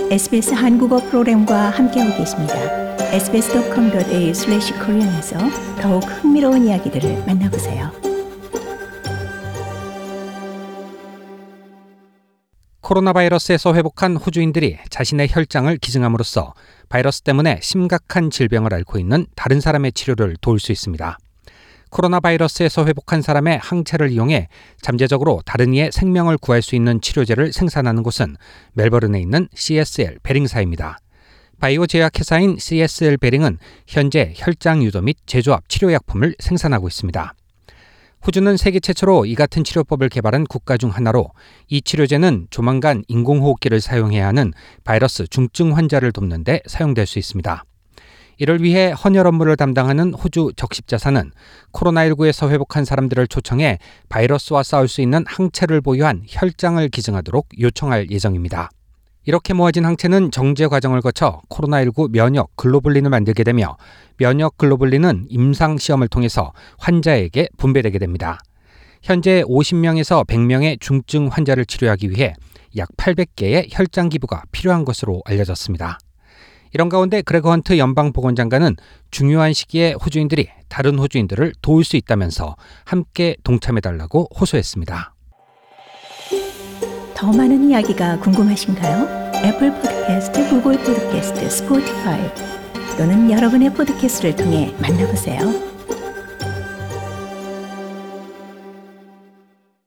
SBS 한국어 프로그램과 함께하고 계십니다. sbs.com.au/korean에서 더욱 흥미로운 이야기들을 만나보세요. 코로나 바이러스에서 회복한 호주인들이 자신의 혈장을 기증함으로써 바이러스 때문에 심각한 질병을 앓고 있는 다른 사람의 치료를 도울 수 있습니다. 코로나 바이러스에서 회복한 사람의 항체를 이용해 잠재적으로 다른 이의 생명을 구할 수 있는 치료제를 생산하는 곳은 멜버른에 있는 CSL 베링사입니다. 바이오 제약 회사인 CSL 베링은 현재 혈장 유도 및 제조합 치료약품을 생산하고 있습니다. 호주는 세계 최초로 이 같은 치료법을 개발한 국가 중 하나로 이 치료제는 조만간 인공호흡기를 사용해야 하는 바이러스 중증 환자를 돕는 데 사용될 수 있습니다. 이를 위해 헌혈 업무를 담당하는 호주 적십자사는 코로나19에서 회복한 사람들을 초청해 바이러스와 싸울 수 있는 항체를 보유한 혈장을 기증하도록 요청할 예정입니다. 이렇게 모아진 항체는 정제 과정을 거쳐 코로나19 면역 글로불린을 만들게 되며 면역 글로불린은 임상 시험을 통해서 환자에게 분배되게 됩니다. 현재 50명에서 100명의 중증 환자를 치료하기 위해 약 800개의 혈장 기부가 필요한 것으로 알려졌습니다. 이런 가운데 그레거 헌트 연방보건장관은 중요한 시기에 호주인들이 다른 호주인들을 도울 수 있다면서 함께 동참해달라고 호소했습니다. 더 많은 이야기가 궁금하신가요? 애플 팟캐스트, 구글 팟캐스트, 스포티파이 또는 여러분의 팟캐스트를 통해 만나보세요.